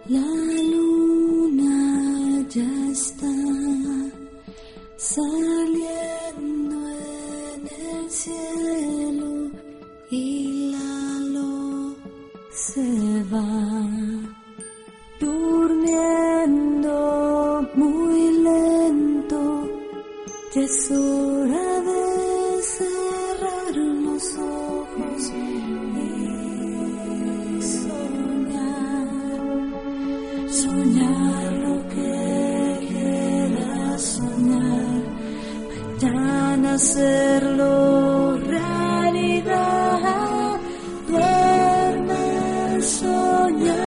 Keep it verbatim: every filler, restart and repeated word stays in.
La luna ya está saliendo en el cielo y la luz se va durmiendo muy lento. Ya es hora de cerrar los ojos y soñar, soñar lo que quieras soñar, mañana hacerlo.